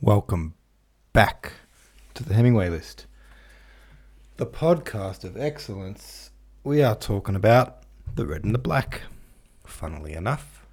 Welcome back to the Hemingway List, the podcast of excellence. We are talking about The Red and the Black, funnily enough.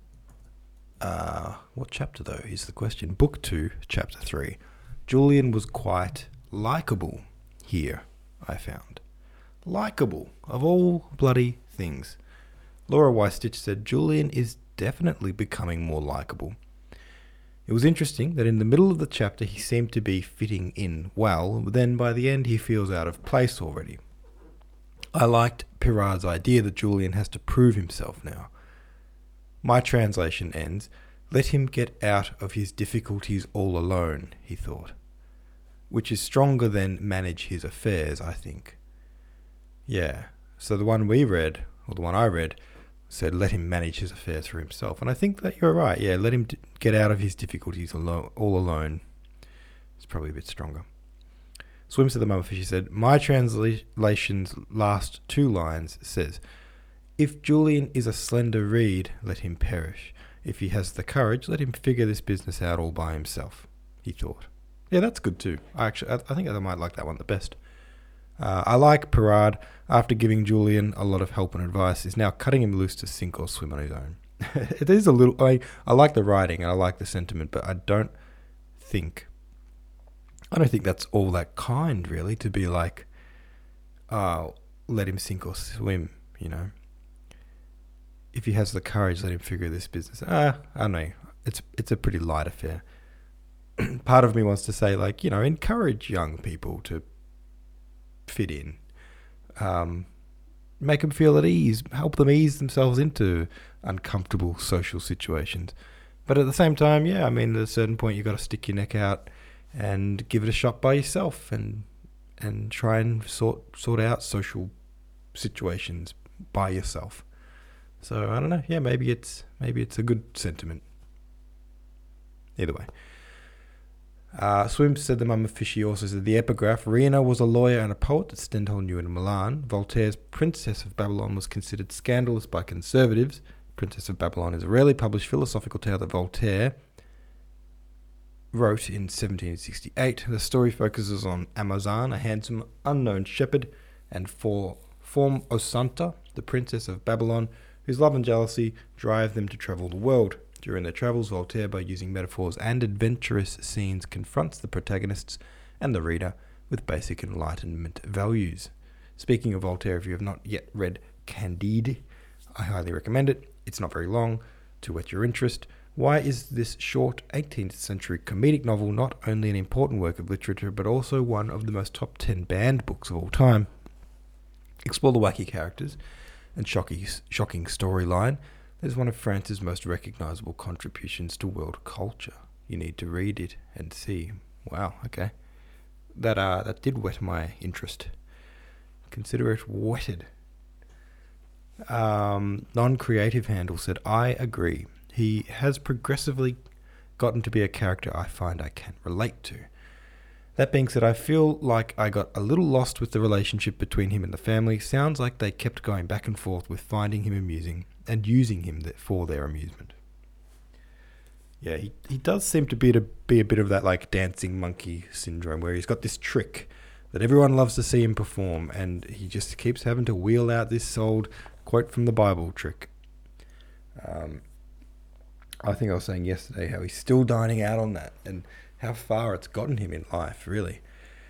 What chapter though is the question? Book 2, Chapter 3. Julian was quite likeable here, I found. Likeable, of all bloody things. Laura Weistich said Julian is definitely becoming more likeable. It was interesting that in the middle of the chapter he seemed to be fitting in well, but then by the end he feels out of place already. I liked Pirard's idea that Julian has to prove himself now. My translation ends, "Let him get out of his difficulties all alone," he thought. Which is stronger than "manage his affairs," I think. Yeah, so the one we read, or the one I read, said let him manage his affairs for himself. And I think that you're right. Yeah, let him get out of his difficulties all alone. It's probably a bit stronger. Swim said the Mummerfishy said, my translation's last two lines says, if Julian is a slender reed, let him perish. If he has the courage, let him figure this business out all by himself, he thought. Yeah, that's good too. I think I might like that one the best. I like Pirard, after giving Julian a lot of help and advice, is now cutting him loose to sink or swim on his own. It is a little... I like the writing and I like the sentiment, but I don't think that's all that kind, really, to be like, let him sink or swim, you know. If he has the courage, let him figure this business. I don't know. It's a pretty light affair. Part of me wants to say, like, you know, encourage young people to fit in, make them feel at ease, help them ease themselves into uncomfortable social situations. But at the same time, yeah, I mean, at a certain point you've got to stick your neck out and give it a shot by yourself and try and sort out social situations by yourself. So I don't know, yeah, maybe it's a good sentiment. Either way. Swim said the Mummerfishy also said the epigraph, Riena was a lawyer and a poet that Stendhal knew in Milan. Voltaire's Princess of Babylon was considered scandalous by conservatives. Princess of Babylon is a rarely published philosophical tale that Voltaire wrote in 1768. The story focuses on Amazan, a handsome unknown shepherd, and Form Osanta, the Princess of Babylon, whose love and jealousy drive them to travel the world. During their travels, Voltaire, by using metaphors and adventurous scenes, confronts the protagonists and the reader with basic Enlightenment values. Speaking of Voltaire, if you have not yet read Candide, I highly recommend it. It's not very long to whet your interest. Why is this short 18th century comedic novel not only an important work of literature, but also one of the most top 10 banned books of all time? Explore the wacky characters and shocking storyline. Is one of France's most recognizable contributions to world culture. You need to read it and see. Wow, okay. That did whet my interest. Consider it whetted. Non-creative handle said, I agree. He has progressively gotten to be a character I find I can relate to. That being said, I feel like I got a little lost with the relationship between him and the family. Sounds like they kept going back and forth with finding him amusing and using him for their amusement. Yeah, he does seem to be a bit of that like dancing monkey syndrome, where he's got this trick that everyone loves to see him perform, and he just keeps having to wheel out this old quote from the Bible trick. I think I was saying yesterday how he's still dining out on that, and how far it's gotten him in life, really.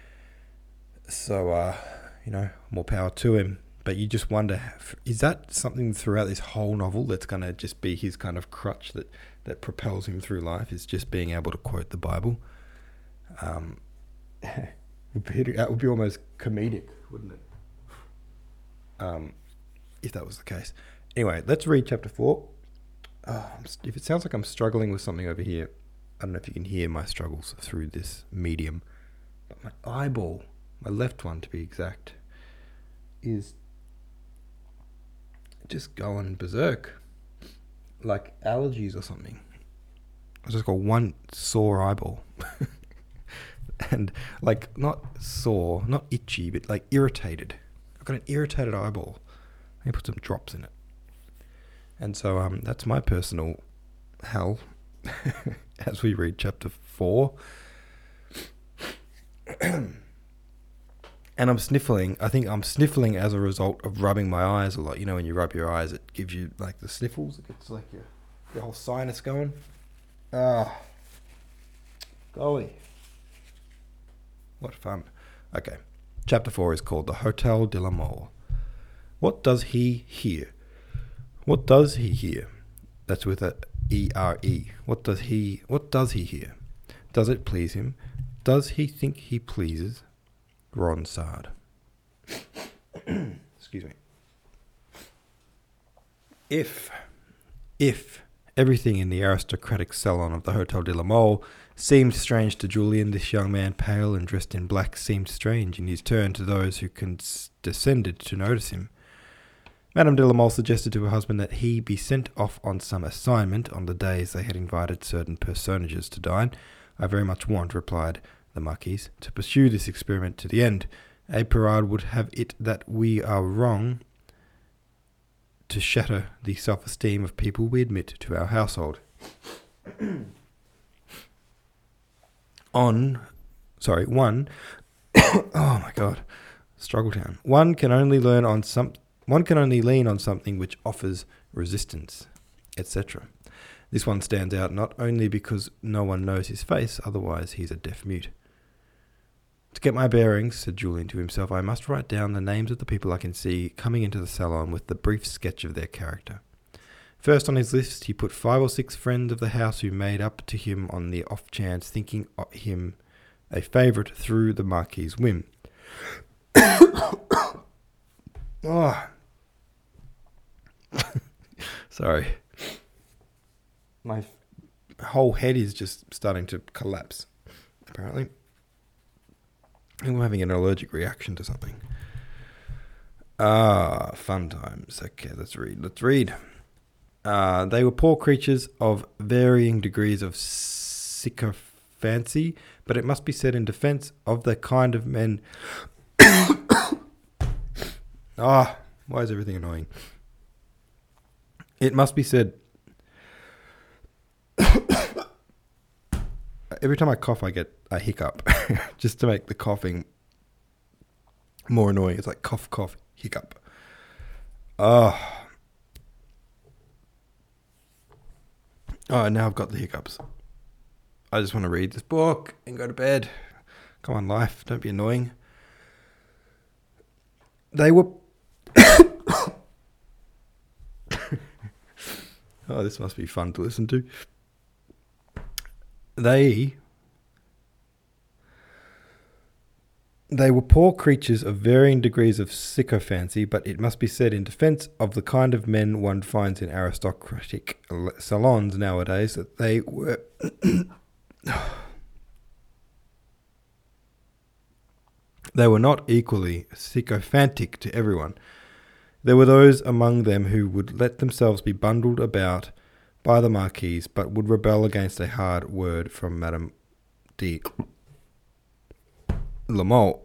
So, more power to him. But you just wonder, is that something throughout this whole novel that's going to just be his kind of crutch that propels him through life, is just being able to quote the Bible? That would be almost comedic, wouldn't it? If that was the case. Anyway, let's read chapter 4. If it sounds like I'm struggling with something over here, I don't know if you can hear my struggles through this medium, but my eyeball, my left one to be exact, is just going berserk, like allergies or something. I just got one sore eyeball, and like not sore, not itchy, but like irritated. I've got an irritated eyeball. I put some drops in it, and so that's my personal hell as we read chapter 4. And I'm sniffling. I think I'm sniffling as a result of rubbing my eyes a lot. You know, when you rub your eyes, it gives you like the sniffles. It gets like your whole sinus going. Golly. What fun. Okay. Chapter 4 is called The Hotel de la Mole. What does he hear? What does he hear? That's with a E-R-E. What does he hear? Does it please him? Does he think he pleases? Ronsard. Excuse me. If everything in the aristocratic salon of the Hotel de la Mole seemed strange to Julian, this young man, pale and dressed in black, seemed strange in his turn to those who condescended to notice him. Madame de la Mole suggested to her husband that he be sent off on some assignment on the days they had invited certain personages to dine. I very much want, replied the Marquise, to pursue this experiment to the end. A Pirard would have it that we are wrong to shatter the self-esteem of people we admit to our household. One, oh my God, struggle town. One can only lean on something which offers resistance, etc. This one stands out not only because no one knows his face, otherwise he's a deaf mute. To get my bearings, said Julian to himself, I must write down the names of the people I can see coming into the salon with the brief sketch of their character. First on his list, he put 5 or 6 friends of the house who made up to him on the off chance, thinking him a favourite through the Marquis's whim. Oh. Sorry. My whole head is just starting to collapse, apparently. I think I'm having an allergic reaction to something. Fun times. Okay, let's read. They were poor creatures of varying degrees of sycophancy, but it must be said in defence of the kind of men... why is everything annoying? It must be said... Every time I cough, I get a hiccup, just to make the coughing more annoying. It's like cough, cough, hiccup. Oh, now I've got the hiccups. I just want to read this book and go to bed. Come on, life, don't be annoying. They were... Oh, this must be fun to listen to. They were poor creatures of varying degrees of sycophancy, but it must be said in defence of the kind of men one finds in aristocratic salons nowadays that they were... They were not equally sycophantic to everyone. There were those among them who would let themselves be bundled about by the Marquise, but would rebel against a hard word from Madame de la Mole.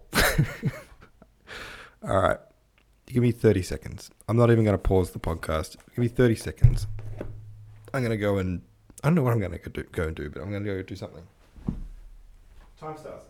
All right. Give me 30 seconds. I'm not even going to pause the podcast. Give me 30 seconds. I'm going to go and... I don't know what I'm going to go and do, but I'm going to go do something. Time starts now.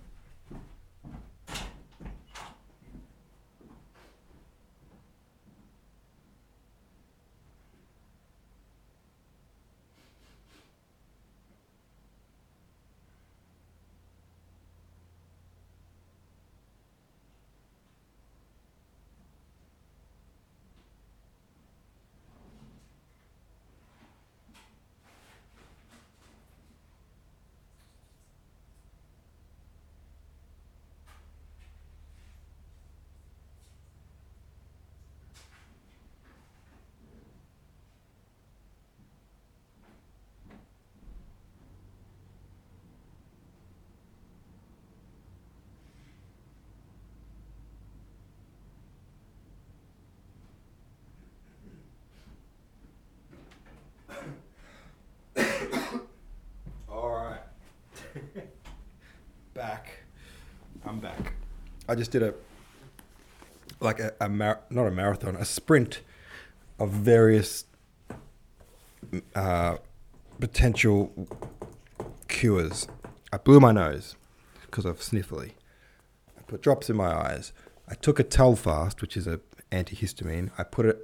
I'm back. I just did not a marathon, a sprint of various potential cures. I blew my nose because of sniffly. I put drops in my eyes. I took a Telfast, which is an antihistamine. I put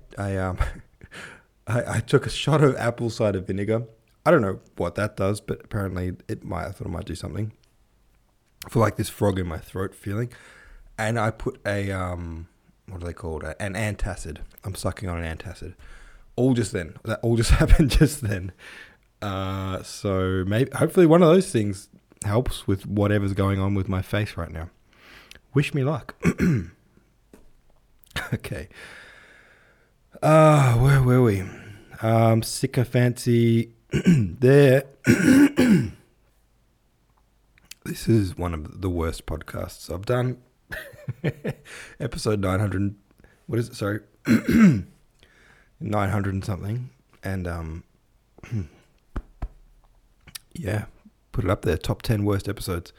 I took a shot of apple cider vinegar. I don't know what that does, but apparently I thought it might do something for like this frog in my throat feeling. And I put a what are they called? An antacid. I'm sucking on an antacid. All just then. That all just happened just then. So maybe, hopefully, one of those things helps with whatever's going on with my face right now. Wish me luck. Okay. Where were we? Sycophancy. There. This is one of the worst podcasts I've done. Episode 900. What is it? Sorry. 900 and something. And, yeah, put it up there. Top 10 worst episodes.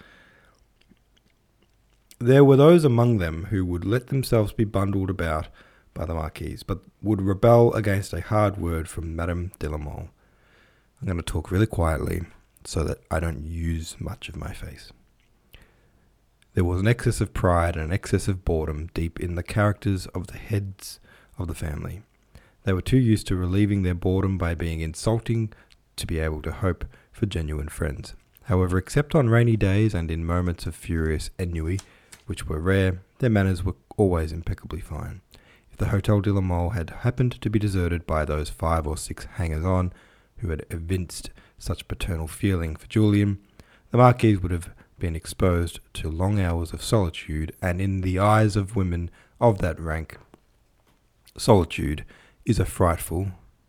There were those among them who would let themselves be bundled about by the Marquise, but would rebel against a hard word from Madame de la Mole. I'm going to talk really quietly so that I don't use much of my face. There was an excess of pride and an excess of boredom deep in the characters of the heads of the family. They were too used to relieving their boredom by being insulting to be able to hope for genuine friends. However, except on rainy days and in moments of furious ennui, which were rare, their manners were always impeccably fine. If the Hotel de la Mole had happened to be deserted by those 5 or 6 hangers-on who had evinced such paternal feeling for Julian, the Marquise would have been exposed to long hours of solitude, and in the eyes of women of that rank, solitude is frightful.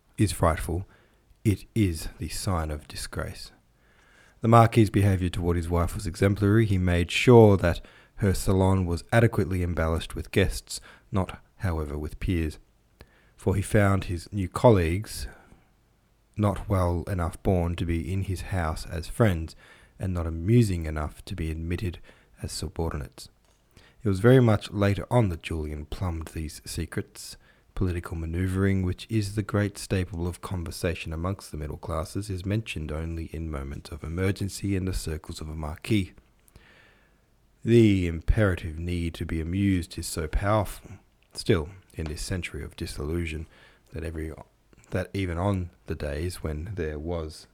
It is the sign of disgrace. The Marquis's behaviour toward his wife was exemplary. He made sure that her salon was adequately embellished with guests, not, however, with peers, for he found his new colleagues not well enough born to be in his house as friends, and not amusing enough to be admitted as subordinates. It was very much later on that Julian plumbed these secrets. Political manoeuvring, which is the great staple of conversation amongst the middle classes, is mentioned only in moments of emergency in the circles of a marquis. The imperative need to be amused is so powerful, still, in this century of disillusion, that even on the days when there was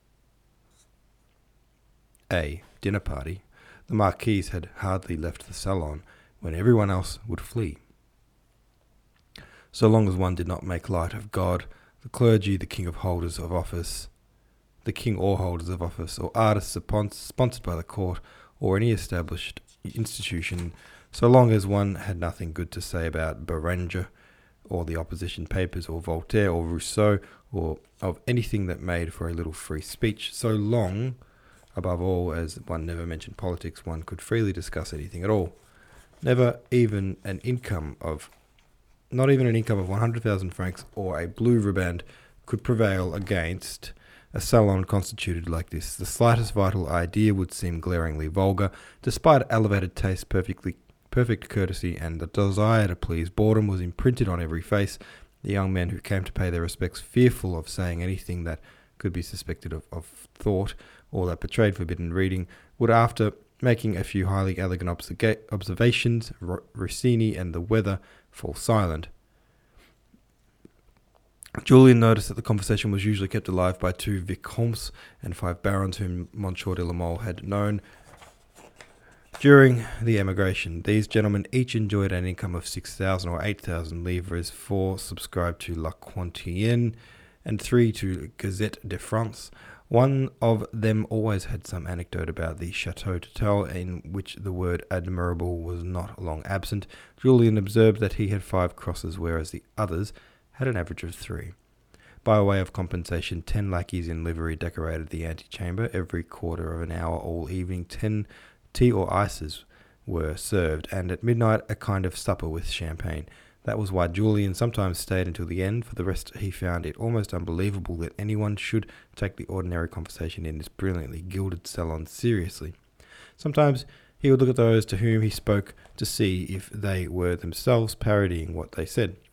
a dinner party, the Marquise had hardly left the salon when everyone else would flee. So long as one did not make light of God, the clergy, the king or holders of office, or artists sponsored by the court, or any established institution, so long as one had nothing good to say about Béranger, or the opposition papers, or Voltaire, or Rousseau, or of anything that made for a little free speech, so long, above all, as one never mentioned politics, one could freely discuss anything at all. Not even an income of 100,000 francs or a blue riband could prevail against a salon constituted like this. The slightest vital idea would seem glaringly vulgar, despite elevated taste, perfect courtesy, and the desire to please. Boredom was imprinted on every face. The young men who came to pay their respects, fearful of saying anything that could be suspected of thought or that betrayed forbidden reading, would, after making a few highly elegant observations, Rossini and the weather, fall silent. Julian noticed that the conversation was usually kept alive by 2 vicomtes and 5 barons whom Monsieur de la Mole had known during the emigration. These gentlemen each enjoyed an income of 6,000 or 8,000 livres, 4 subscribed to La Quotidienne and 3 to Gazette de France. One of them always had some anecdote about the Chateau to tell, in which the word admirable was not long absent. Julian observed that he had 5 crosses, whereas the others had an average of 3. By way of compensation, 10 lackeys in livery decorated the antechamber. Every quarter of an hour all evening 10 tea or ices were served, and at midnight a kind of supper with champagne. That was why Julian sometimes stayed until the end. For the rest, he found it almost unbelievable that anyone should take the ordinary conversation in this brilliantly gilded salon seriously. Sometimes he would look at those to whom he spoke to see if they were themselves parodying what they said.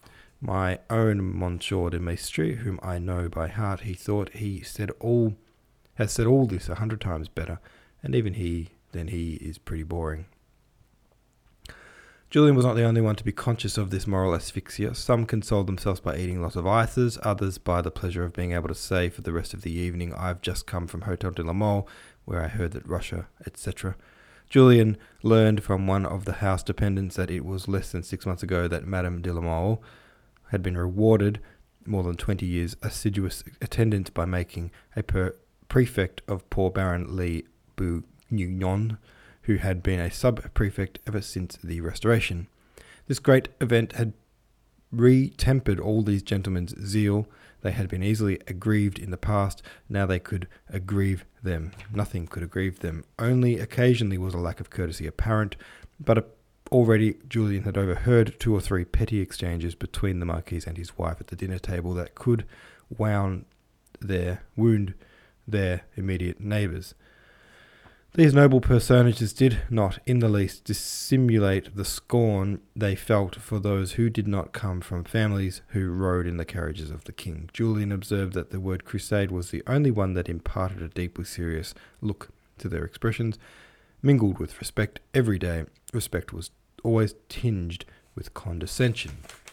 My own Monsieur de Maistre, whom I know by heart, he thought has said all this 100 times better, and even he is pretty boring. Julian was not the only one to be conscious of this moral asphyxia. Some consoled themselves by eating lots of ices, others by the pleasure of being able to say for the rest of the evening, "I've just come from Hotel de la Mole, where I heard that Russia," etc. Julian learned from one of the house dependents that it was less than 6 months ago that Madame de la Mole had been rewarded more than 20 years' assiduous attendance by making a prefect of poor Baron Le Bourguignon, who had been a sub-prefect ever since the Restoration. This great event had re-tempered all these gentlemen's zeal. They had been easily aggrieved in the past. Now they could aggrieve them. Nothing could aggrieve them. Only occasionally was a lack of courtesy apparent, but already Julian had overheard 2 or 3 petty exchanges between the Marquis and his wife at the dinner table that could wound their immediate neighbours. These noble personages did not in the least dissimulate the scorn they felt for those who did not come from families who rode in the carriages of the king. Julian observed that the word crusade was the only one that imparted a deeply serious look to their expressions, mingled with respect every day. Respect was always tinged with condescension.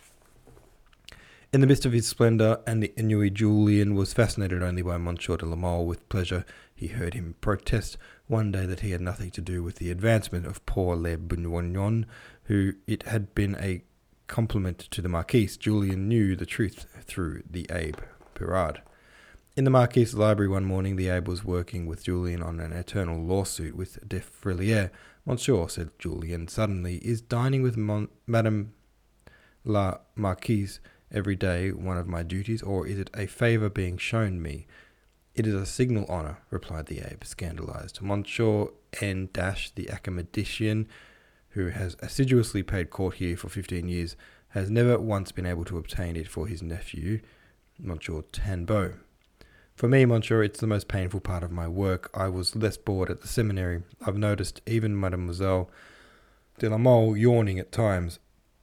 In the midst of his splendour and the ennui, Julian was fascinated only by Monsieur de la Mole. With pleasure he heard him protest one day that he had nothing to do with the advancement of poor Le Bourguignon, who it had been a compliment to the Marquis. Julian knew the truth through the Abbe Pirard. In the Marquis's library one morning, the Abbe was working with Julian on an eternal lawsuit with de Frélière. "Monsieur," said Julian suddenly, "is dining with Madame la Marquise every day one of my duties, or is it a favour being shown me?" "It is a signal honour," replied the Abbe, scandalised. "Monsieur N. the academician, who has assiduously paid court here for 15 years, has never once been able to obtain it for his nephew, Monsieur Tanbeau. For me, monsieur, it's the most painful part of my work. I was less bored at the seminary. I've noticed even Mademoiselle de la Mole yawning at times,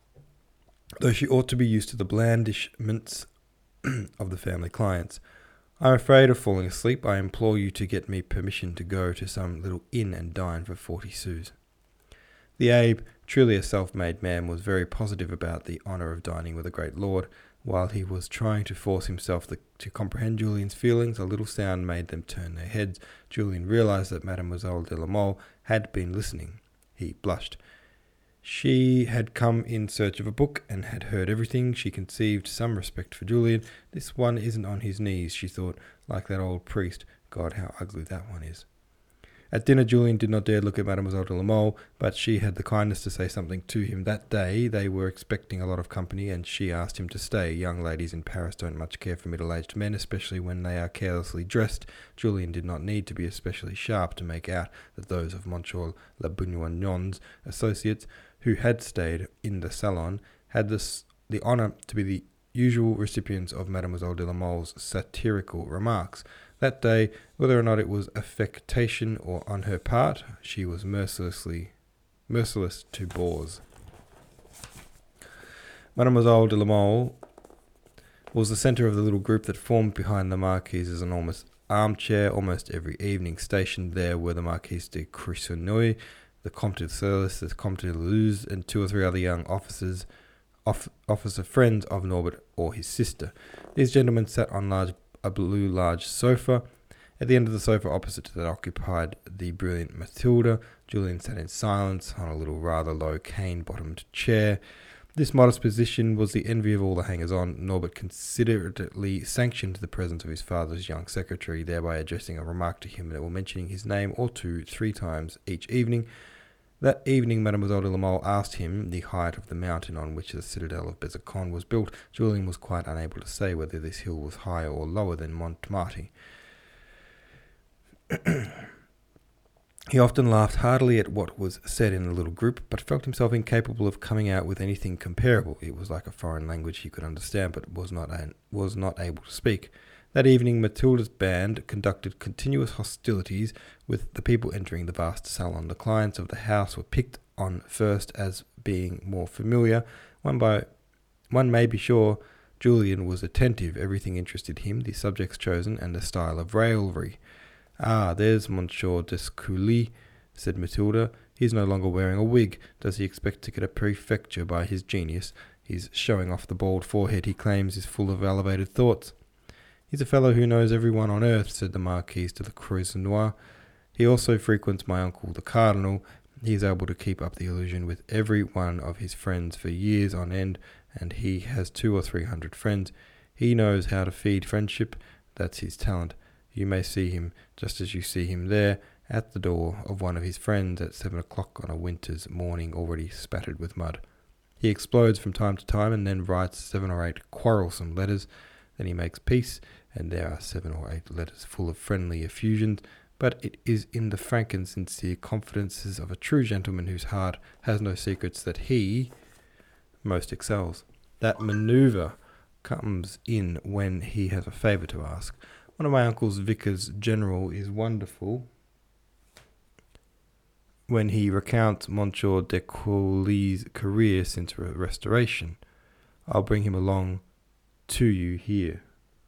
though she ought to be used to the blandishments of the family clients. I'm afraid of falling asleep. I implore you to get me permission to go to some little inn and dine for 40 sous. The Abbe, truly a self-made man, was very positive about the honour of dining with a great lord. While he was trying to force himself to comprehend Julian's feelings, a little sound made them turn their heads. Julian realized that Mademoiselle de la Mole had been listening. He blushed. She had come in search of a book and had heard everything. She conceived some respect for Julian. This one isn't on his knees, she thought, like that old priest. God, how ugly that one is. At dinner, Julian did not dare look at Mademoiselle de la Mole, but she had the kindness to say something to him. That day they were expecting a lot of company, and she asked him to stay. Young ladies in Paris don't much care for middle-aged men, especially when they are carelessly dressed. Julian did not need to be especially sharp to make out that those of Monsieur Le Bourguignon's associates who had stayed in the salon had the honour to be the usual recipients of Mademoiselle de la Mole's satirical remarks. That day, whether or not it was affectation or on her part, she was merciless to bores. Mademoiselle de la Mole was the centre of the little group that formed behind the Marquise's enormous armchair. Almost every evening stationed there were the Marquise de Cressonnoy, the Comte de Celis, the Comte de Luz, and 2 or 3 other young officer friends of Norbert or his sister. These gentlemen sat on a blue large sofa. At the end of the sofa opposite to that occupied the brilliant Mathilde. Julian sat in silence on a little rather low cane-bottomed chair. This modest position was the envy of all the hangers-on. Norbert considerately sanctioned the presence of his father's young secretary, thereby addressing a remark to him or mentioning his name 3 times each evening. That evening, Mademoiselle de la Mole asked him the height of the mountain on which the citadel of Besançon was built. Julian was quite unable to say whether this hill was higher or lower than Montmartre. He often laughed heartily at what was said in the little group, but felt himself incapable of coming out with anything comparable. It was like a foreign language he could understand, but was not able to speak. That evening, Mathilde's band conducted continuous hostilities with the people entering the vast salon. The clients of the house were picked on first as being more familiar. One by One may be sure Julian was attentive. Everything interested him, the subjects chosen, and the style of raillery. "Ah, there's Monsieur Descoulis," said Matilda. "He's no longer wearing a wig. Does he expect to get a prefecture by his genius? He's showing off the bald forehead he claims is full of elevated thoughts." "He's a fellow who knows everyone on earth," said the Marquise de la Croisenois. "He also frequents my uncle the Cardinal. He is able to keep up the illusion with every one of his friends for years on end, and he has 200 or 300 friends. He knows how to feed friendship. That's his talent. You may see him, just as you see him there, at the door of one of his friends at 7 o'clock on a winter's morning already spattered with mud. He explodes from time to time and then writes 7 or 8 quarrelsome letters. Then he makes peace, and there are 7 or 8 letters full of friendly effusions, but it is in the frank and sincere confidences of a true gentleman whose heart has no secrets that he most excels. That manoeuvre comes in when he has a favour to ask. One of my uncle's vicars general is wonderful when he recounts Monsieur de Coulis's career since Restoration. I'll bring him along to you here."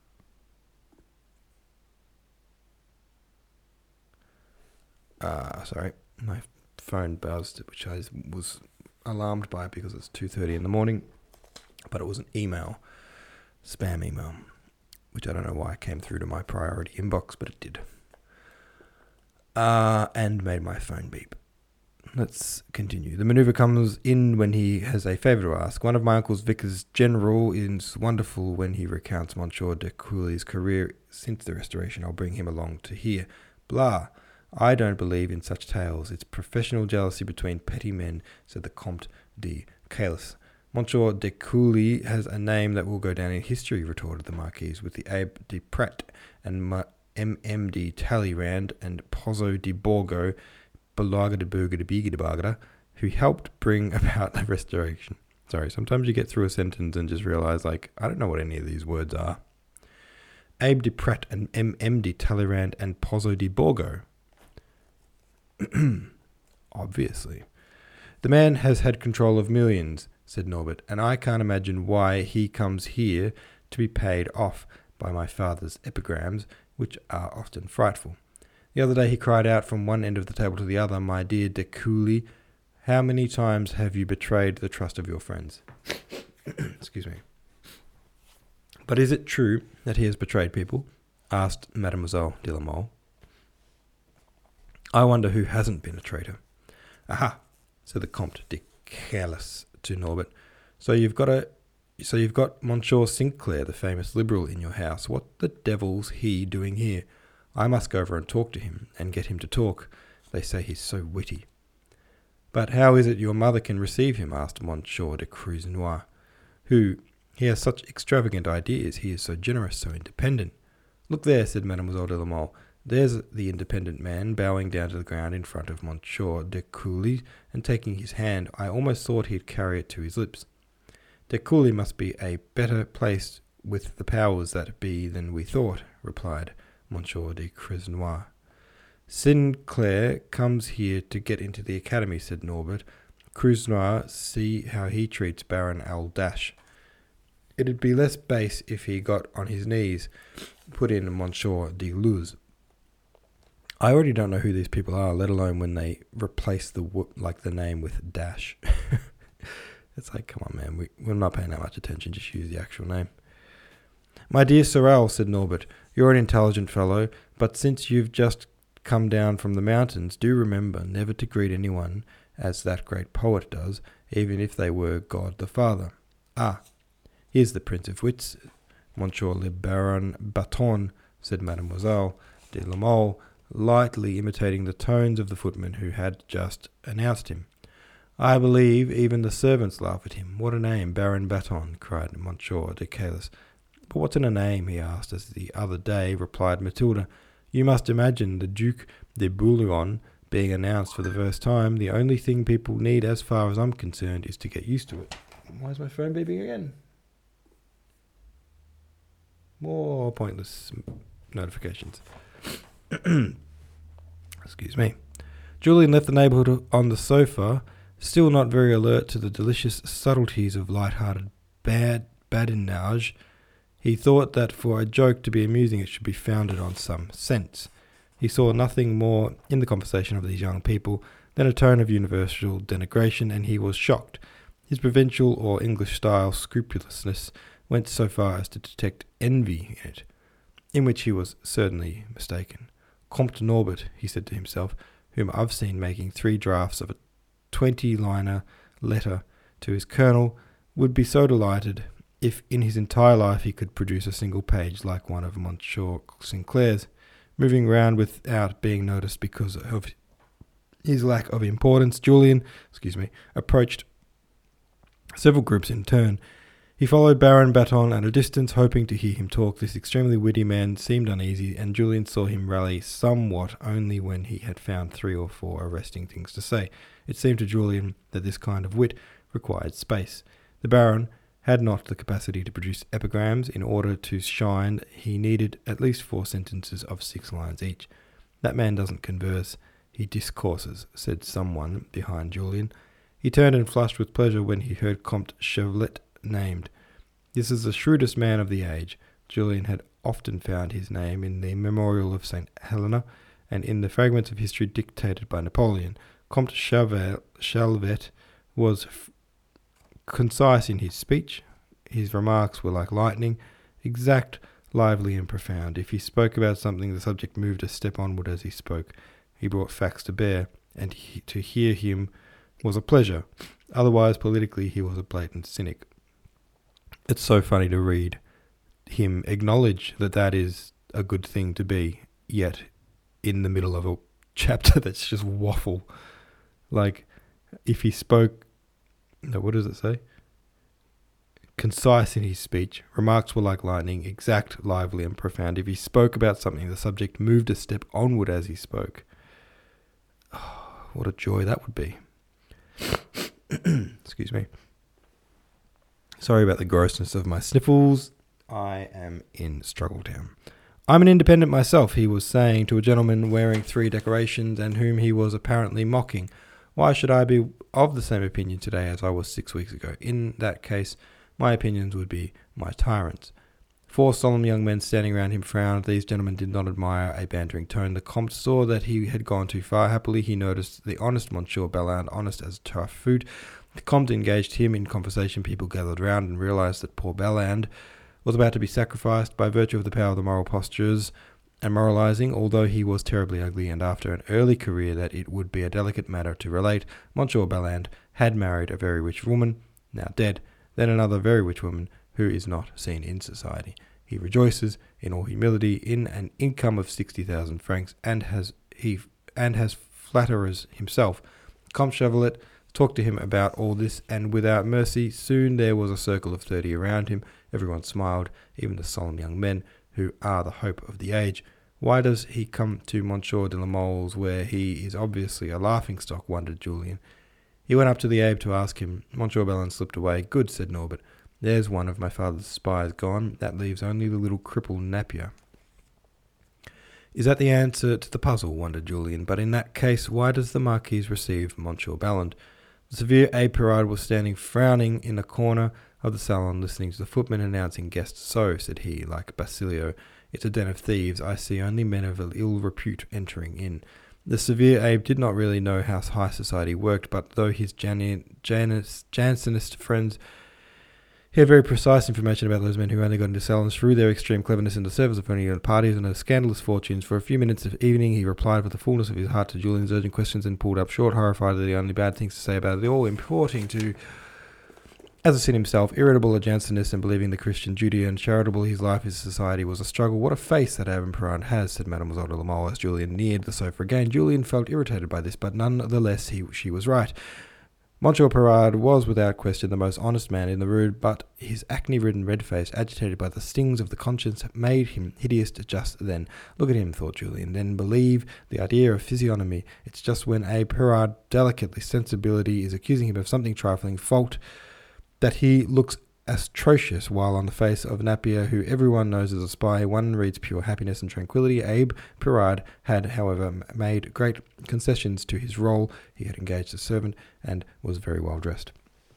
Sorry, my phone buzzed, which I was alarmed by because it's 2:30 in the morning, but it was an email, spam email, which I don't know why it came through to my priority inbox, but it did, and made my phone beep. Let's continue. The manoeuvre comes in when he has a favour to ask. One of my uncle's vicars general is wonderful when he recounts Monsieur de Coulis's career since the Restoration. I'll bring him along to hear. Blah. I don't believe in such tales. It's professional jealousy between petty men, said the Comte de Caylus. Monsieur de Coulis has a name that will go down in history, retorted the Marquise, with the Abbé de Prat and M.M. de Talleyrand and Pozzo di Borgo, Balaga de Burga de Biga de Bagada, who helped bring about the Restoration. Sorry, sometimes you get through a sentence and just realise, I don't know what any of these words are. Abbé de Prat and M.M. de Talleyrand and Pozzo di Borgo. Obviously. The man has had control of millions, said Norbert, and I can't imagine why he comes here to be paid off by my father's epigrams, which are often frightful. The other day he cried out from one end of the table to the other, "My dear de Coulis, how many times have you betrayed the trust of your friends?" Excuse me. "But is it true that he has betrayed people?" asked Mademoiselle de la Mole. "I wonder who hasn't been a traitor." "Aha," said the Comte de Caylus to Norbert. So you've got Monsieur Sinclair, the famous Liberal, in your house. What the devil's he doing here? I must go over and talk to him, and get him to talk. They say he's so witty." "But how is it your mother can receive him?" asked Monsieur de Croisenois. He has such extravagant ideas. He is so generous, so independent." "Look there," said Mademoiselle de la Mole. "There's the independent man, bowing down to the ground in front of Monsieur de Coulis, and taking his hand. I almost thought he'd carry it to his lips." "De Coulis must be a better placed with the powers that be than we thought," replied Monsieur de Croisenois. "Sinclair comes here to get into the academy," said Norbert. "Croisenois, see how he treats Baron L-. It'd be less base if he got on his knees," put in Monsieur de Luz. "I already don't know who these people are, let alone when they replace the name with dash." It's like, come on, man, we're not paying that much attention, just use the actual name. "My dear Sorel," said Norbert, "you're an intelligent fellow, but since you've just come down from the mountains, do remember never to greet anyone as that great poet does, even if they were God the Father. Ah, here's the Prince of Wits, Monsieur le Baron Baton," said Mademoiselle de la Mole, lightly imitating the tones of the footman who had just announced him. "I believe even the servants laugh at him. What a name, Baron Baton," cried Monsieur de Caylus. "But what's in a name?" he asked, as the other day replied Matilda. "You must imagine the Duc de Bouillon being announced for the first time. The only thing people need, as far as I'm concerned, is to get used to it." Why is my phone beeping again? More pointless notifications. Excuse me. Julian left the neighbourhood on the sofa, still not very alert to the delicious subtleties of light-hearted badinage. He thought that for a joke to be amusing it should be founded on some sense. He saw nothing more in the conversation of these young people than a tone of universal denigration, and he was shocked. His provincial or English-style scrupulousness went so far as to detect envy in it, in which he was certainly mistaken. Comte Norbert, he said to himself, whom I've seen making 3 drafts of a 20-liner letter to his colonel, would be so delighted if in his entire life he could produce a single page like one of Monsieur Sinclair's, moving round without being noticed because of his lack of importance. Julian, approached several groups in turn. He followed Baron Baton at a distance, hoping to hear him talk. This extremely witty man seemed uneasy, and Julian saw him rally somewhat only when he had found 3 or 4 arresting things to say. It seemed to Julian that this kind of wit required space. The Baron had not the capacity to produce epigrams. In order to shine, he needed at least 4 sentences of 6 lines each. That man doesn't converse, he discourses, said someone behind Julian. He turned and flushed with pleasure when he heard Comte Chevlet named. This is the shrewdest man of the age. Julian had often found his name in the Memorial of St. Helena and in the fragments of history dictated by Napoleon. Comte Chevlet was concise in his speech. His remarks were like lightning, exact, lively and profound. If he spoke about something, the subject moved a step onward as he spoke. He brought facts to bear, and to hear him was a pleasure. Otherwise, politically, he was a blatant cynic. It's so funny to read him acknowledge that that is a good thing to be, yet in the middle of a chapter that's just waffle. Like, if he spoke... No, what does it say? Concise in his speech, remarks were like lightning, exact, lively and profound. If he spoke about something, the subject moved a step onward as he spoke. Oh, what a joy that would be. Excuse me. Sorry about the grossness of my sniffles. I am in Struggletown. I'm an independent myself, he was saying to a gentleman wearing 3 decorations and whom he was apparently mocking. Why should I be of the same opinion today as I was 6 weeks ago? In that case, my opinions would be my tyrants. 4 solemn young men standing round him frowned. These gentlemen did not admire a bantering tone. The Comte saw that he had gone too far. Happily, he noticed the honest Monsieur Balland, honest as Tartuffe. The Comte engaged him in conversation. People gathered round and realized that poor Balland was about to be sacrificed by virtue of the power of the moral postures and moralizing, although he was terribly ugly, and after an early career that it would be a delicate matter to relate. Monsieur Balland had married a very rich woman, now dead, then another very rich woman, who is not seen in society. He rejoices, in all humility, in an income of 60,000 francs, and has flatterers himself. Comte Chevlet talked to him about all this, and without mercy, soon there was a circle of 30 around him. Everyone smiled, even the solemn young men, who are the hope of the age. Why does he come to Monsieur de la Mole's, where he is obviously a laughing-stock, wondered Julian. He went up to the Abbé to ask him. Monsieur Balland slipped away. Good, said Norbert. There's one of my father's spies gone. That leaves only the little cripple Napier. Is that the answer to the puzzle, wondered Julian. But in that case, why does the Marquise receive Monsieur Balland? The severe Abbé Pirard was standing frowning in a corner of the salon, listening to the footman announcing guests. So, said he, like Basilio, it's a den of thieves. I see only men of ill repute entering in. The severe Abbé did not really know how high society worked, but though his Jansenist friends... He had very precise information about those men who only got into salons through their extreme cleverness in the service of only parties and their scandalous fortunes. For a few minutes of evening he replied with the fullness of his heart to Julian's urgent questions and pulled up short, horrified at the only bad things to say about it all, importing to, as a sin himself, irritable a Jansenist and believing the Christian duty and charitable his life his society was a struggle. What a face that Abbé Pirard has, said Mademoiselle de la Mole as Julian neared the sofa again. Julian felt irritated by this, but none the less she was right. Monsieur Pirard was without question the most honest man in the room, but his acne-ridden red face, agitated by the stings of the conscience, made him hideous just then. Look at him, thought Julian, then believe the idea of physiognomy. It's just when Abbé Pirard, delicately sensibility, is accusing him of something trifling fault, that he looks atrocious, while on the face of Napier, who everyone knows as a spy, one reads pure happiness and tranquility. Abbé Pirard had, however, made great concessions to his role. He had engaged a servant and was very well dressed.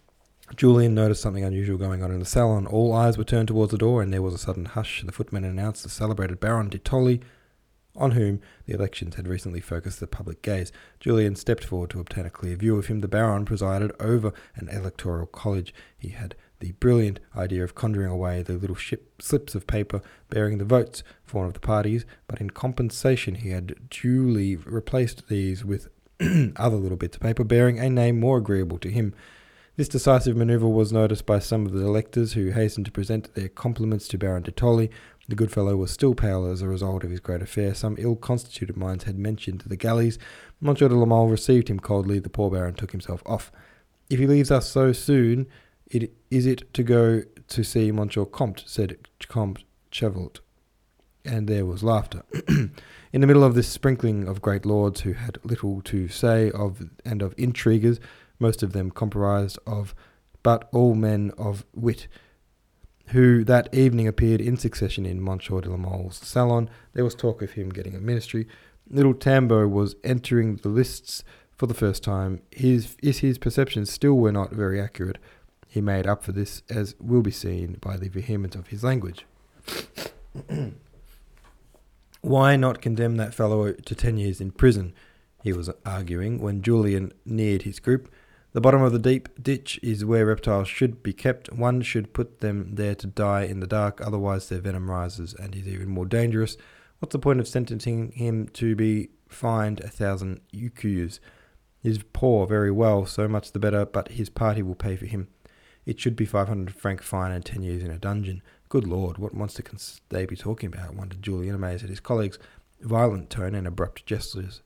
Julian noticed something unusual going on in the salon. All eyes were turned towards the door, and there was a sudden hush. The footman announced the celebrated Baron de Tolly, on whom the elections had recently focused the public gaze. Julian stepped forward to obtain a clear view of him. The Baron presided over an electoral college. He had the brilliant idea of conjuring away the little slips of paper bearing the votes for one of the parties, but in compensation he had duly replaced these with other little bits of paper bearing a name more agreeable to him. This decisive manoeuvre was noticed by some of the electors, who hastened to present their compliments to Baron de Tolly. The good fellow was still pale as a result of his great affair. Some ill-constituted minds had mentioned the galleys. Monsieur de la Mole received him coldly. The poor Baron took himself off. "If he leaves us so soon, is it to go to see Monsieur Comte?" said Comte Chevalt. And there was laughter. In the middle of this sprinkling of great lords who had little to say of intriguers, most of them comprised of but all men of wit, who that evening appeared in succession in Monsieur de la Mole's salon. There was talk of him getting a ministry. Little Tambo was entering the lists for the first time. His perceptions still were not very accurate. He made up for this, as will be seen by the vehemence of his language. Why not condemn that fellow to 10 years in prison? He was arguing when Julian neared his group. The bottom of the deep ditch is where reptiles should be kept. One should put them there to die in the dark, otherwise their venom rises and is even more dangerous. What's the point of sentencing him to be fined 1,000 écus? He's poor, very well, so much the better, but his party will pay for him. It should be 500 franc fine and 10 years in a dungeon. Good Lord, what monster can they be talking about? Wondered Julian, amazed at his colleagues' violent tone and abrupt gestures.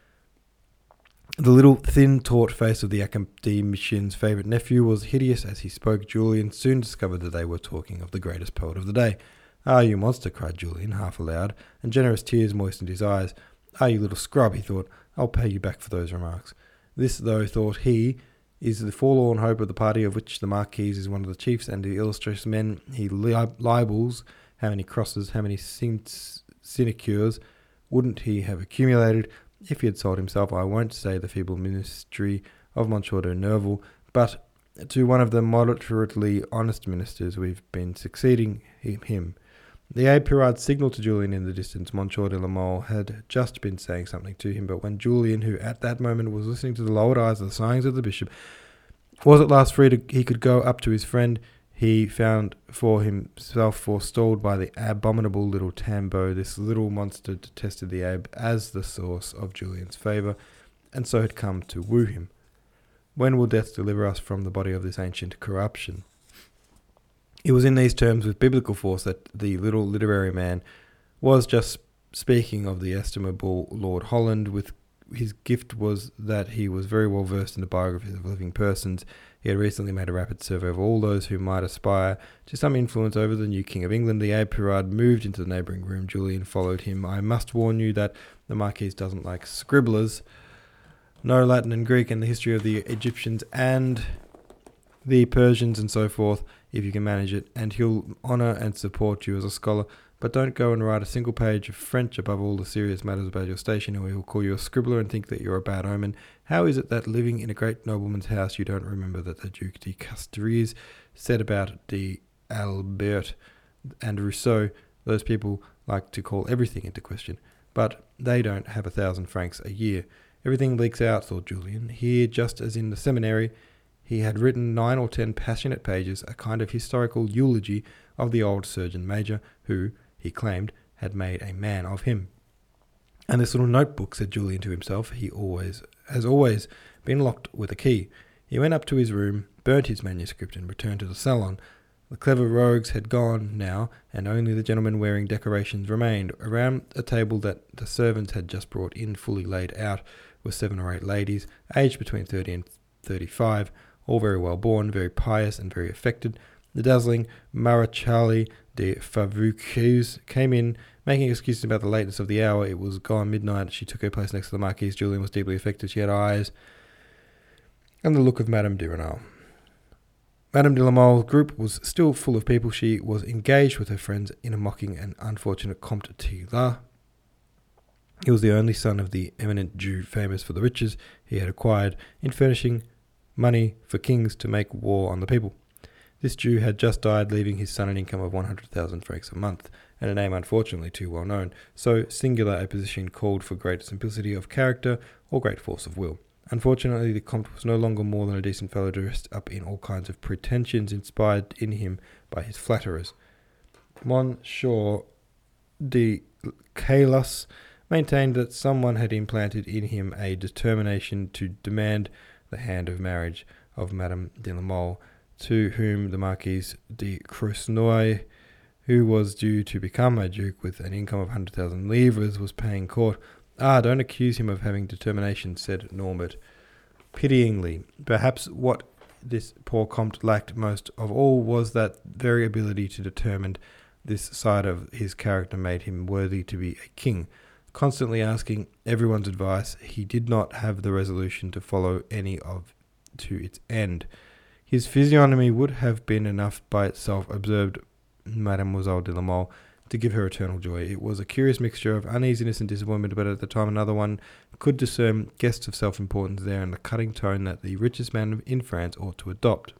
The little, thin, taut face of the academician's favourite nephew was hideous as he spoke. Julian soon discovered that they were talking of the greatest poet of the day. "Ah, you monster," cried Julian, half aloud, and generous tears moistened his eyes. "Ah, you little scrub," he thought, "I'll pay you back for those remarks." This, though, thought he, is the forlorn hope of the party of which the Marquis is one of the chiefs, and the illustrious men he libels. How many crosses, how many sinecures wouldn't he have accumulated if he had sold himself? I won't say the feeble ministry of Monsieur de Nerval, but to one of the moderately honest ministers we've been succeeding him. The Abbé Pirard signalled to Julian in the distance. Monsieur de la Mole had just been saying something to him, but when Julian, who at that moment was listening to the lowered eyes of the sighings of the bishop, was at last free, he could go up to his friend. He found for himself forestalled by the abominable little Tambo. This little monster detested the Abbé as the source of Julian's favour, and so had come to woo him. When will death deliver us from the body of this ancient corruption? It was in these terms, with biblical force, that the little literary man was just speaking of the estimable Lord Holland. With his gift was that he was very well versed in the biographies of living persons. He had recently made a rapid survey of all those who might aspire to some influence over the new King of England. The Abbé Pirard moved into the neighbouring room. Julian followed him. "I must warn you that the Marquis doesn't like scribblers. No Latin and Greek and the history of the Egyptians and the Persians and so forth, if you can manage it, and he'll honour and support you as a scholar. But don't go and write a single page of French above all the serious matters about your station, or he'll call you a scribbler and think that you're a bad omen. How is it that living in a great nobleman's house you don't remember that the Duc de Castries said about d'Albert and Rousseau? Those people like to call everything into question, but they don't have 1,000 francs a year. Everything leaks out," thought Julian. Here, just as in the seminary, he had written 9 or 10 passionate pages, a kind of historical eulogy of the old Surgeon Major, who, he claimed, had made a man of him. "And this little notebook," said Julian to himself, has always been locked with a key." He went up to his room, burnt his manuscript, and returned to the salon. The clever rogues had gone now, and only the gentlemen wearing decorations remained. Around a table that the servants had just brought in, fully laid out, were 7 or 8 ladies, aged between 30 and 35, all very well born, very pious, and very affected. The dazzling Marechale de Favouquez came in, making excuses about the lateness of the hour. It was gone midnight. She took her place next to the Marquise. Julian was deeply affected. She had eyes and the look of Madame de Renal. Madame de la Mole's group was still full of people. She was engaged with her friends in a mocking and unfortunate Comte Tila. He was the only son of the eminent Jew famous for the riches he had acquired in furnishing money for kings to make war on the people. This Jew had just died, leaving his son an income of 100,000 francs a month, and a name unfortunately too well known, so singular a position called for great simplicity of character or great force of will. Unfortunately, the Comte was no longer more than a decent fellow dressed up in all kinds of pretensions inspired in him by his flatterers. Monsieur de Caylus maintained that someone had implanted in him a determination to demand the hand of marriage of Madame de la Mole, to whom the Marquise de Crusnoy, who was due to become a duke with an income of 100,000 livres, was paying court. "Ah, don't accuse him of having determination," said Norbert pityingly. Perhaps what this poor Comte lacked most of all was that very ability to determine. This side of his character made him worthy to be a king. Constantly asking everyone's advice, he did not have the resolution to follow any of to its end. His physiognomy would have been enough by itself, observed Mademoiselle de la Mole, to give her eternal joy. It was a curious mixture of uneasiness and disappointment, but at the time another one could discern guests of self-importance there in the cutting tone that the richest man in France ought to adopt.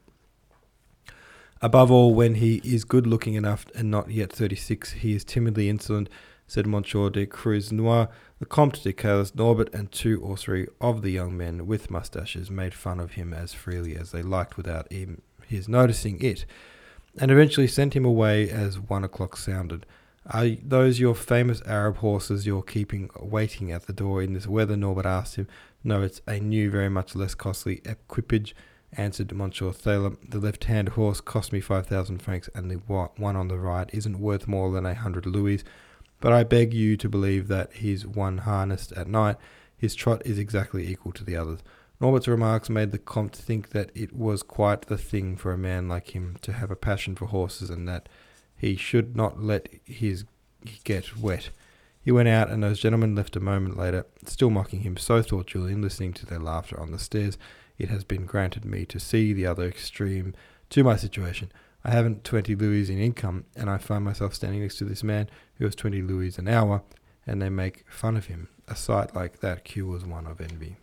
"Above all, when he is good-looking enough and not yet 36, he is timidly insolent," said Monsieur de Crusnoy. The Comte de Caylus, Norbert, and 2 or 3 of the young men with moustaches made fun of him as freely as they liked without his noticing it, and eventually sent him away as 1 o'clock sounded. "Are those your famous Arab horses you're keeping waiting at the door in this weather?" Norbert asked him. "No, it's a new, very much less costly equipage," answered Monsieur Thaler. "The left-hand horse cost me 5,000 francs, and the one on the right isn't worth more than 100 louis. But I beg you to believe that his one harnessed at night, his trot is exactly equal to the others." Norbert's remarks made the Comte think that it was quite the thing for a man like him to have a passion for horses, and that he should not let his get wet. He went out, and those gentlemen left a moment later, still mocking him. So thought Julien, listening to their laughter on the stairs. It has been granted me to see the other extreme to my situation. I haven't 20 louis in income, and I find myself standing next to this man who has 20 louis an hour, and they make fun of him. A sight like that cures one of envy.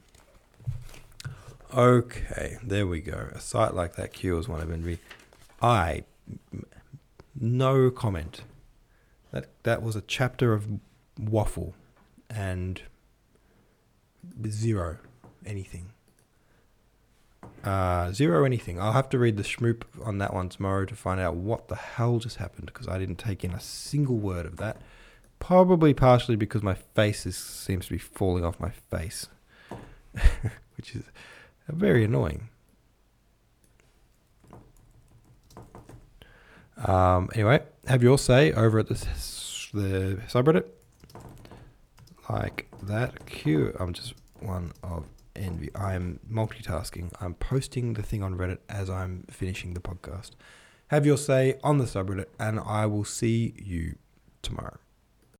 Okay, there we go. A sight like that cures one of envy. No comment. That was a chapter of waffle and 0 anything. 0 anything. I'll have to read the schmoop on that one tomorrow to find out what the hell just happened, because I didn't take in a single word of that. Probably partially because my face seems to be falling off my face, which is very annoying. Anyway, have your say over at the subreddit. Like that cue. I'm just one of envy. I'm multitasking. I'm posting the thing on Reddit as I'm finishing the podcast. Have your say on the subreddit, and I will see you tomorrow.